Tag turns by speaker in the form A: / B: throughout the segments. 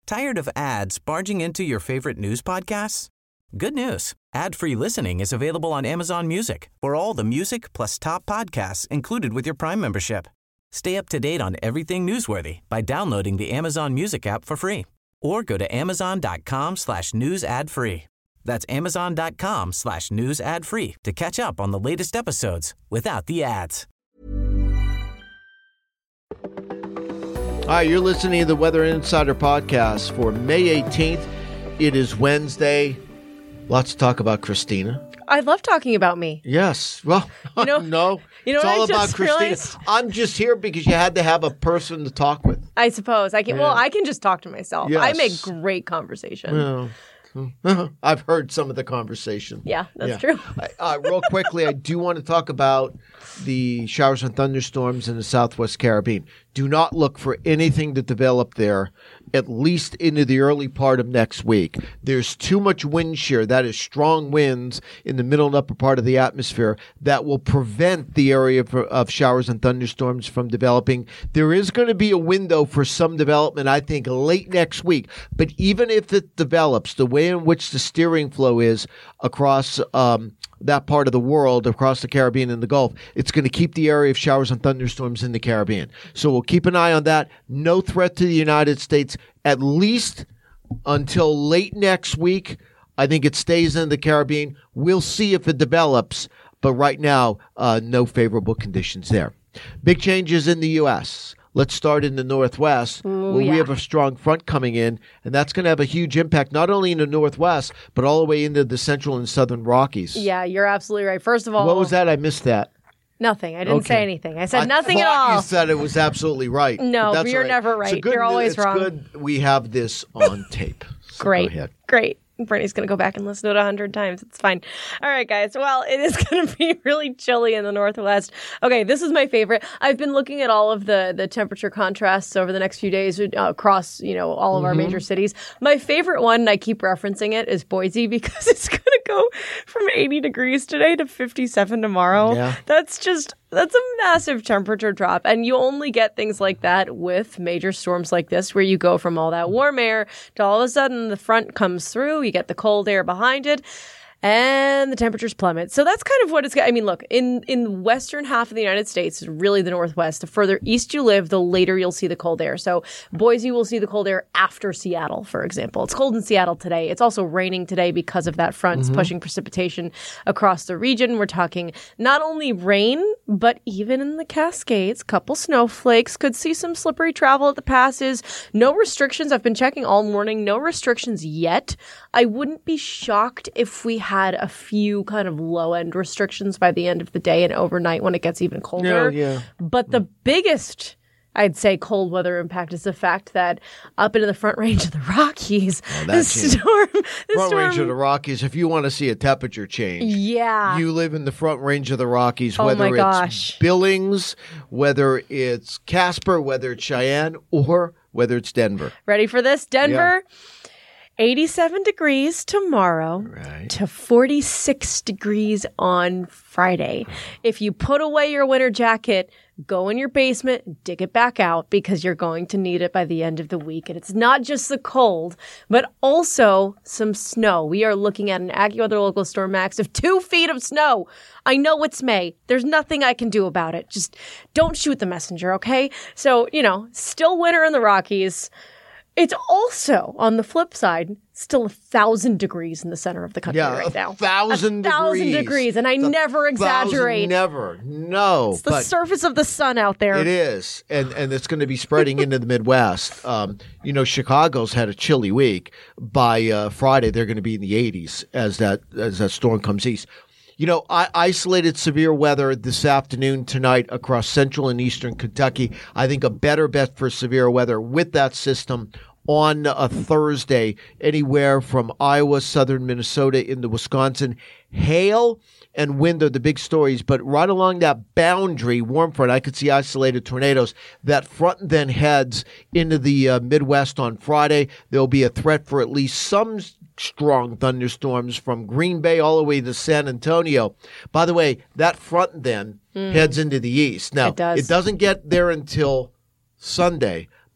A: Tired of ads barging into your favorite news podcasts? Good news. Ad-free listening is available on Amazon Music for all the music plus top podcasts included with your Prime membership. Stay up to date on everything newsworthy by downloading the Amazon Music app for free or go to amazon.com/news ad free. That's amazon.com/news ad free to catch up on the latest episodes without the ads.
B: Hi, you're listening to the Weather Insider Podcast for May 18th. It is Wednesday. Lots to talk about Christina.
C: I love talking about me.
B: Yes. Well, no. It's all about Christina.
C: Realized?
B: I'm just here because you had to have a person to talk with.
C: I suppose. I can. Yeah. Well, I can just talk to myself.
B: Yes.
C: I make great conversation.
B: Well, I've heard some of the conversation.
C: Yeah, that's true.
B: Real quickly, I do want to talk about the showers and thunderstorms in the Southwest Caribbean. Do not look for anything to develop there, at least into the early part of next week. There's too much wind shear, that is strong winds in the middle and upper part of the atmosphere, that will prevent the area of showers and thunderstorms from developing. There is going to be a window for some development, I think, late next week. But even if it develops, the way in which the steering flow is across that part of the world, across the Caribbean and the Gulf, it's going to keep the area of showers and thunderstorms in the Caribbean. So we'll keep an eye on that. No threat to the United States, at least until late next week. I think it stays in the Caribbean. We'll see if it develops. But right now, no favorable conditions there. Big changes in the U.S. Let's start in the Northwest, where we have a strong front coming in, and that's going to have a huge impact, not only in the Northwest, but all the way into the Central and Southern Rockies.
C: Yeah, you're absolutely right. First of all...
B: What was that? I missed that.
C: Nothing. I didn't say anything. I said nothing at all.
B: You said it was absolutely right.
C: No, you're never right. You're always wrong.
B: It's good we have this on tape. So
C: great.
B: Go ahead.
C: Great. Brittany's going to go back and listen to it 100 times. It's fine. All right, guys. Well, it is going to be really chilly in the Northwest. Okay, this is my favorite. I've been looking at all of the temperature contrasts over the next few days across, all of our major cities. My favorite one, and I keep referencing it, is Boise because it's going to go from 80 degrees today to 57 tomorrow.
B: Yeah.
C: That's a massive temperature drop. And you only get things like that with major storms like this, where you go from all that warm air to all of a sudden the front comes through, you get the cold air behind it, and the temperatures plummet. So that's kind of what it's... I mean, look, in the western half of the United States, really the Northwest, the further east you live, the later you'll see the cold air. So Boise will see the cold air after Seattle, for example. It's cold in Seattle today. It's also raining today because of that front. It's pushing precipitation across the region. We're talking not only rain, but even in the Cascades, couple snowflakes. Could see some slippery travel at the passes. No restrictions. I've been checking all morning. No restrictions yet. I wouldn't be shocked if we had a few kind of low-end restrictions by the end of the day and overnight when it gets even colder.
B: Yeah.
C: But the biggest, I'd say, cold weather impact is the fact that up into the Front Range of the Rockies, the
B: Front Range of the Rockies, if you want to see a temperature change, you live in the Front Range of the Rockies, whether it's Billings, whether it's Casper, whether it's Cheyenne, or whether it's Denver.
C: Ready for this? Denver? Yeah. 87 degrees tomorrow to 46 degrees on Friday. If you put away your winter jacket, go in your basement, dig it back out, because you're going to need it by the end of the week. And it's not just the cold, but also some snow. We are looking at an AccuWeather local storm max of 2 feet of snow. I know it's May. There's nothing I can do about it. Just don't shoot the messenger, okay? So, still winter in the Rockies. It's also, on the flip side, still 1,000 degrees in the center of the country right now.
B: 1,000 degrees.
C: 1,000 degrees, and I never exaggerate.
B: Never. No.
C: It's the surface of the sun out there.
B: It is, and it's going to be spreading into the Midwest. Chicago's had a chilly week. By Friday, they're going to be in the 80s as that storm comes east. I isolated severe weather this afternoon, tonight across central and eastern Kentucky. I think a better bet for severe weather with that system on a Thursday, anywhere from Iowa, southern Minnesota into Wisconsin. Hail and wind are the big stories, but right along that boundary, warm front, I could see isolated tornadoes. That front then heads into the Midwest on Friday. There'll be a threat for at least some strong thunderstorms from Green Bay all the way to San Antonio. By the way, that front then heads into the east. Now, it doesn't get there until Sunday,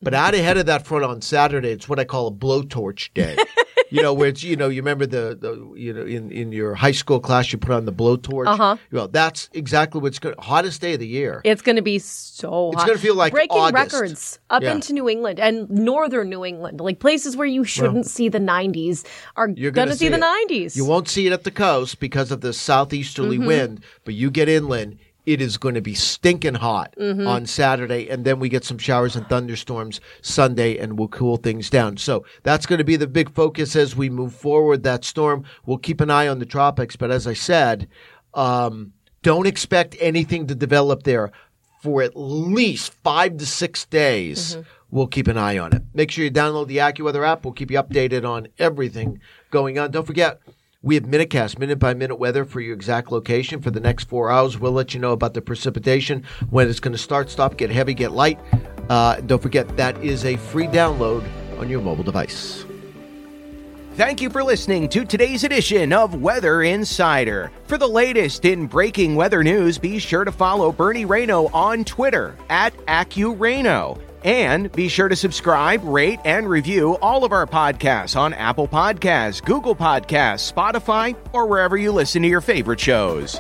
B: But out ahead of that front on Saturday, it's what I call a blowtorch day. Where it's, you remember in your high school class, you put on the blowtorch.
C: Uh-huh.
B: That's exactly what's hottest day of the year.
C: It's going to be so hot.
B: It's going to feel like
C: breaking
B: August.
C: records up into New England and northern New England, like places where you shouldn't see the 90s are going to see the 90s.
B: You won't see it at the coast because of the southeasterly wind, but you get inland. It is going to be stinking hot on Saturday, and then we get some showers and thunderstorms Sunday, and we'll cool things down. So that's going to be the big focus as we move forward, that storm. We'll keep an eye on the tropics, but as I said, don't expect anything to develop there for at least 5 to 6 days. We'll keep an eye on it. Make sure you download the AccuWeather app. We'll keep you updated on everything going on. Don't forget, we have Minutecast, minute-by-minute weather for your exact location for the next 4 hours. We'll let you know about the precipitation, when it's going to start, stop, get heavy, get light. Don't forget, that is a free download on your mobile device.
D: Thank you for listening to today's edition of Weather Insider. For the latest in breaking weather news, be sure to follow Bernie Rayno on Twitter @AccuRayno. And be sure to subscribe, rate, and review all of our podcasts on Apple Podcasts, Google Podcasts, Spotify, or wherever you listen to your favorite shows.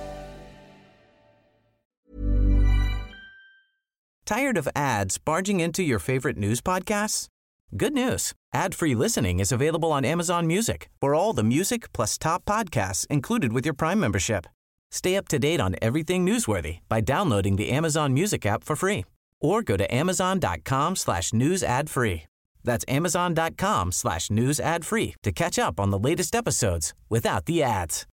A: Tired of ads barging into your favorite news podcasts? Good news. Ad-free listening is available on Amazon Music for all the music plus top podcasts included with your Prime membership. Stay up to date on everything newsworthy by downloading the Amazon Music app for free. Or go to amazon.com/news ad free. That's amazon.com/news ad free to catch up on the latest episodes without the ads.